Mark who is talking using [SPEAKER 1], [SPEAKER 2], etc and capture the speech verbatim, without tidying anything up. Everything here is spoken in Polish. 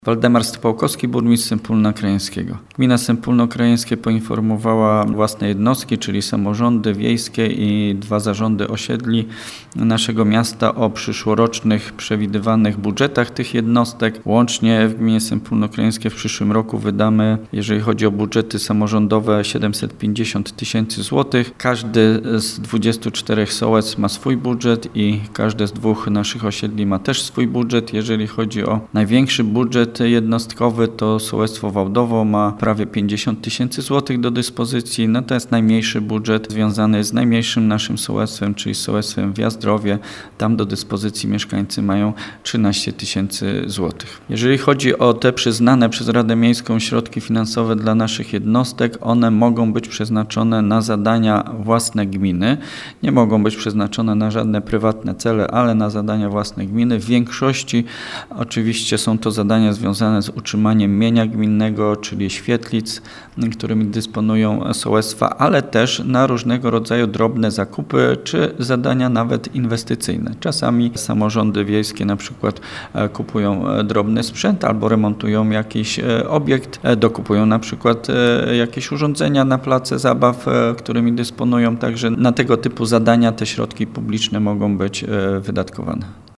[SPEAKER 1] Waldemar Stopałkowski, burmistrz Sępólna Krajeńskiego. Gmina Sępólno Krajeńskie poinformowała własne jednostki, czyli samorządy wiejskie i dwa zarządy osiedli naszego miasta o przyszłorocznych przewidywanych budżetach tych jednostek. Łącznie w gminie Sępólno Krajeńskie w przyszłym roku wydamy, jeżeli chodzi o budżety samorządowe, siedemset pięćdziesiąt tysięcy złotych. Każdy z dwudziestu czterech sołectw ma swój budżet i każde z dwóch naszych osiedli ma też swój budżet. Jeżeli chodzi o największy budżet jednostkowy, to sołectwo Wałdowo ma prawie pięćdziesiąt tysięcy złotych do dyspozycji, natomiast najmniejszy budżet związany z najmniejszym naszym sołectwem, czyli sołectwem Wjazdrowie, tam do dyspozycji mieszkańcy mają trzynaście tysięcy złotych. Jeżeli chodzi o te przyznane przez Radę Miejską środki finansowe dla naszych jednostek, one mogą być przeznaczone na zadania własne gminy, nie mogą być przeznaczone na żadne prywatne cele, ale na zadania własne gminy. W większości oczywiście są to zadania związane z utrzymaniem mienia gminnego, czyli świetlic, którymi dysponują sołectwa, ale też na różnego rodzaju drobne zakupy czy zadania nawet inwestycyjne. Czasami samorządy wiejskie na przykład kupują drobny sprzęt albo remontują jakiś obiekt, dokupują na przykład jakieś urządzenia na place zabaw, którymi dysponują, także na tego typu zadania te środki publiczne mogą być wydatkowane.